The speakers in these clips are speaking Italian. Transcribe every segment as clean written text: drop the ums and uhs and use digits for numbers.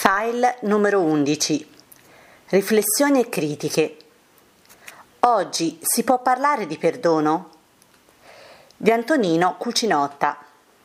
File numero 11. Riflessioni e critiche. Oggi si può parlare di perdono? Di Antonino Cucinotta.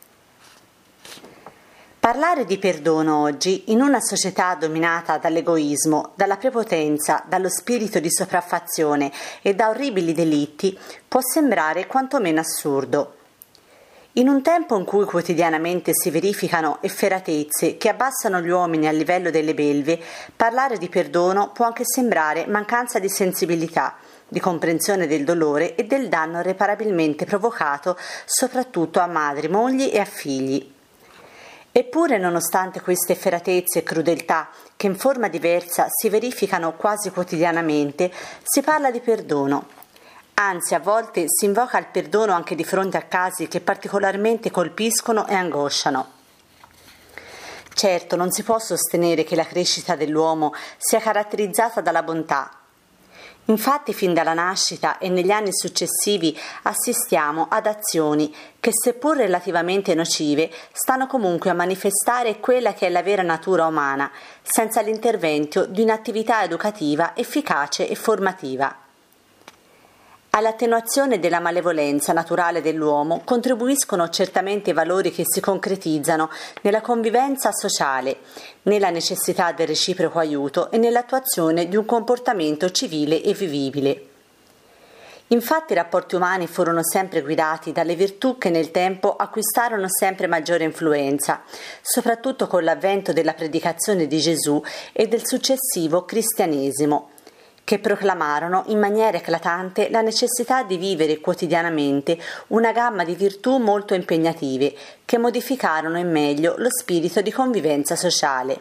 Parlare di perdono oggi, in una società dominata dall'egoismo, dalla prepotenza, dallo spirito di sopraffazione e da orribili delitti, può sembrare quantomeno assurdo. In un tempo in cui quotidianamente si verificano efferatezze che abbassano gli uomini al livello delle belve, parlare di perdono può anche sembrare mancanza di sensibilità, di comprensione del dolore e del danno irreparabilmente provocato soprattutto a madri, mogli e a figli. Eppure, nonostante queste efferatezze e crudeltà che in forma diversa si verificano quasi quotidianamente, si parla di perdono. Anzi, a volte si invoca il perdono anche di fronte a casi che particolarmente colpiscono e angosciano. Certo, non si può sostenere che la crescita dell'uomo sia caratterizzata dalla bontà. Infatti, fin dalla nascita e negli anni successivi assistiamo ad azioni che, seppur relativamente nocive, stanno comunque a manifestare quella che è la vera natura umana, senza l'intervento di un'attività educativa efficace e formativa. All'attenuazione della malevolenza naturale dell'uomo contribuiscono certamente i valori che si concretizzano nella convivenza sociale, nella necessità del reciproco aiuto e nell'attuazione di un comportamento civile e vivibile. Infatti i rapporti umani furono sempre guidati dalle virtù che nel tempo acquistarono sempre maggiore influenza, soprattutto con l'avvento della predicazione di Gesù e del successivo cristianesimo, che proclamarono in maniera eclatante la necessità di vivere quotidianamente una gamma di virtù molto impegnative che modificarono in meglio lo spirito di convivenza sociale.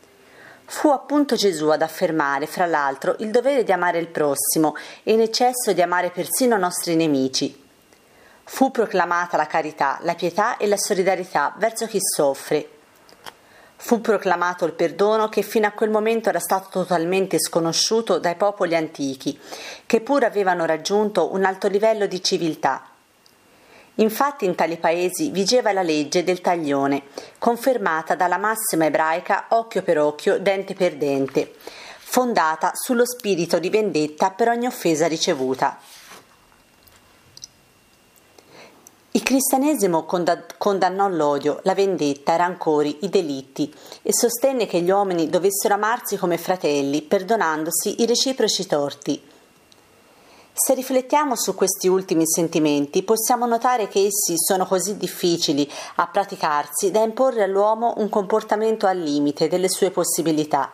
Fu appunto Gesù ad affermare, fra l'altro, il dovere di amare il prossimo e in eccesso di amare persino i nostri nemici. Fu proclamata la carità, la pietà e la solidarietà verso chi soffre. Fu proclamato il perdono che fino a quel momento era stato totalmente sconosciuto dai popoli antichi, che pur avevano raggiunto un alto livello di civiltà. Infatti in tali paesi vigeva la legge del taglione, confermata dalla massima ebraica occhio per occhio, dente per dente, fondata sullo spirito di vendetta per ogni offesa ricevuta. Il cristianesimo condannò l'odio, la vendetta, i rancori, i delitti e sostenne che gli uomini dovessero amarsi come fratelli, perdonandosi i reciproci torti. Se riflettiamo su questi ultimi sentimenti, possiamo notare che essi sono così difficili a praticarsi da imporre all'uomo un comportamento al limite delle sue possibilità.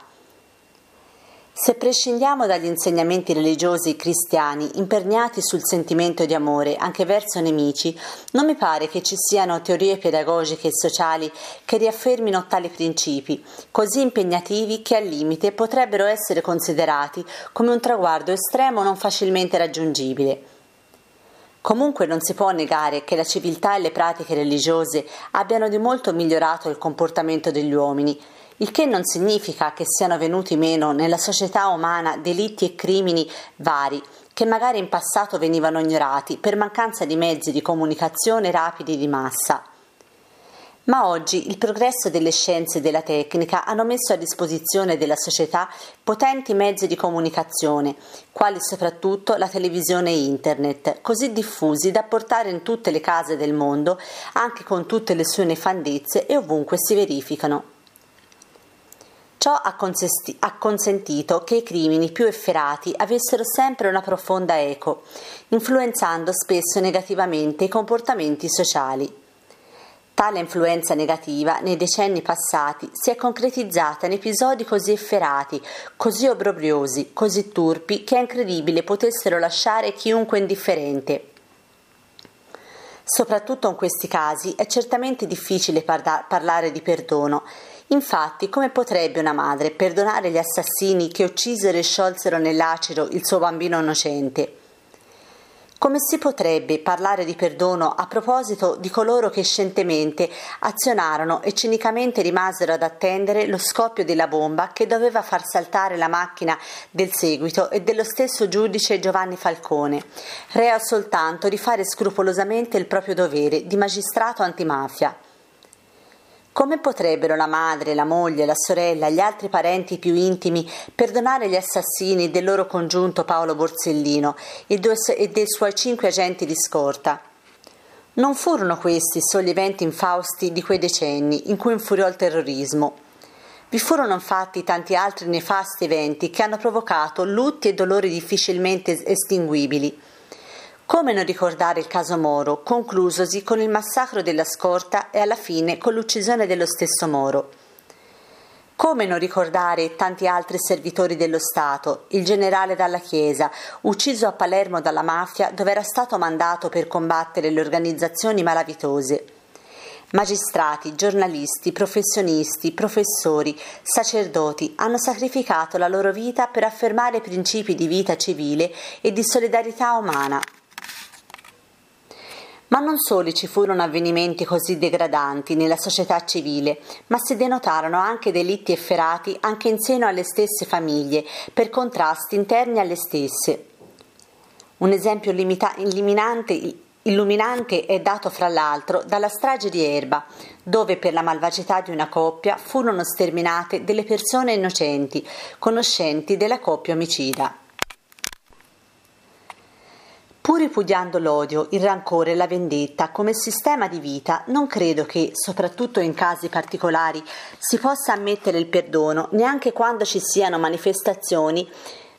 Se prescindiamo dagli insegnamenti religiosi cristiani imperniati sul sentimento di amore anche verso nemici, non mi pare che ci siano teorie pedagogiche e sociali che riaffermino tali principi, così impegnativi che al limite potrebbero essere considerati come un traguardo estremo non facilmente raggiungibile. Comunque non si può negare che la civiltà e le pratiche religiose abbiano di molto migliorato il comportamento degli uomini, il che non significa che siano venuti meno nella società umana delitti e crimini vari che magari in passato venivano ignorati per mancanza di mezzi di comunicazione rapidi di massa. Ma oggi il progresso delle scienze e della tecnica hanno messo a disposizione della società potenti mezzi di comunicazione, quali soprattutto la televisione e internet, così diffusi da portare in tutte le case del mondo, anche con tutte le sue nefandezze e ovunque si verificano. Ciò ha consentito che i crimini più efferati avessero sempre una profonda eco, influenzando spesso negativamente i comportamenti sociali. Tale influenza negativa, nei decenni passati, si è concretizzata in episodi così efferati, così obbrobriosi, così turpi, che è incredibile potessero lasciare chiunque indifferente. Soprattutto in questi casi è certamente difficile parlare di perdono. Infatti, come potrebbe una madre perdonare gli assassini che uccisero e sciolsero nel lacero il suo bambino innocente? Come si potrebbe parlare di perdono a proposito di coloro che scientemente azionarono e cinicamente rimasero ad attendere lo scoppio della bomba che doveva far saltare la macchina del seguito e dello stesso giudice Giovanni Falcone, reo soltanto di fare scrupolosamente il proprio dovere di magistrato antimafia? Come potrebbero la madre, la moglie, la sorella e gli altri parenti più intimi perdonare gli assassini del loro congiunto Paolo Borsellino e dei suoi 5 agenti di scorta? Non furono questi solo gli eventi infausti di quei decenni in cui infuriò il terrorismo. Vi furono infatti tanti altri nefasti eventi che hanno provocato lutti e dolori difficilmente estinguibili. Come non ricordare il caso Moro, conclusosi con il massacro della scorta e alla fine con l'uccisione dello stesso Moro? Come non ricordare tanti altri servitori dello Stato, il generale Dalla Chiesa, ucciso a Palermo dalla mafia dove era stato mandato per combattere le organizzazioni malavitose? Magistrati, giornalisti, professionisti, professori, sacerdoti hanno sacrificato la loro vita per affermare principi di vita civile e di solidarietà umana. Ma non solo ci furono avvenimenti così degradanti nella società civile, ma si denotarono anche delitti efferati anche in seno alle stesse famiglie, per contrasti interni alle stesse. Un esempio illuminante è dato fra l'altro dalla strage di Erba, dove per la malvagità di una coppia furono sterminate delle persone innocenti, conoscenti della coppia omicida. Pur ripudiando l'odio, il rancore e la vendetta come sistema di vita, non credo che, soprattutto in casi particolari, si possa ammettere il perdono neanche quando ci siano manifestazioni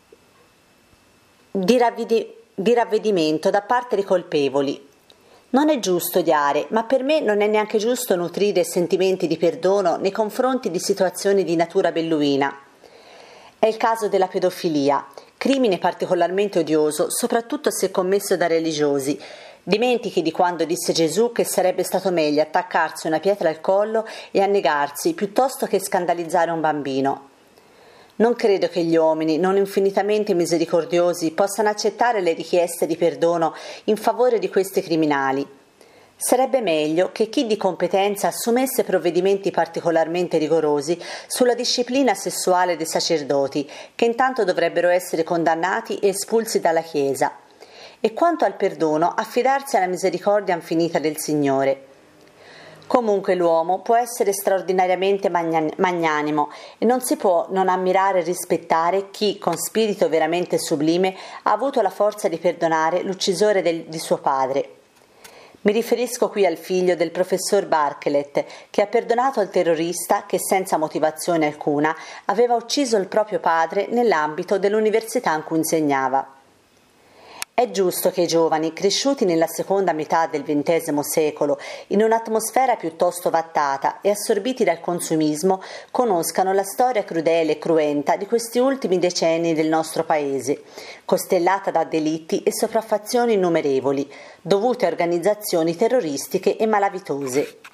di ravvedimento da parte dei colpevoli. Non è giusto odiare, ma per me non è neanche giusto nutrire sentimenti di perdono nei confronti di situazioni di natura belluina. È il caso della pedofilia, crimine particolarmente odioso, soprattutto se commesso da religiosi. Dimentichi di quando disse Gesù che sarebbe stato meglio attaccarsi una pietra al collo e annegarsi piuttosto che scandalizzare un bambino. Non credo che gli uomini, non infinitamente misericordiosi, possano accettare le richieste di perdono in favore di questi criminali. Sarebbe meglio che chi di competenza assumesse provvedimenti particolarmente rigorosi sulla disciplina sessuale dei sacerdoti, che intanto dovrebbero essere condannati e espulsi dalla Chiesa. E quanto al perdono, affidarsi alla misericordia infinita del Signore. Comunque l'uomo può essere straordinariamente magnanimo e non si può non ammirare e rispettare chi, con spirito veramente sublime, ha avuto la forza di perdonare l'uccisore di suo padre. Mi riferisco qui al figlio del professor Barkelet, che ha perdonato il terrorista che, senza motivazione alcuna, aveva ucciso il proprio padre nell'ambito dell'università in cui insegnava. È giusto che i giovani, cresciuti nella seconda metà del XX secolo, in un'atmosfera piuttosto vattata e assorbiti dal consumismo, conoscano la storia crudele e cruenta di questi ultimi decenni del nostro paese, costellata da delitti e sopraffazioni innumerevoli, dovute a organizzazioni terroristiche e malavitose.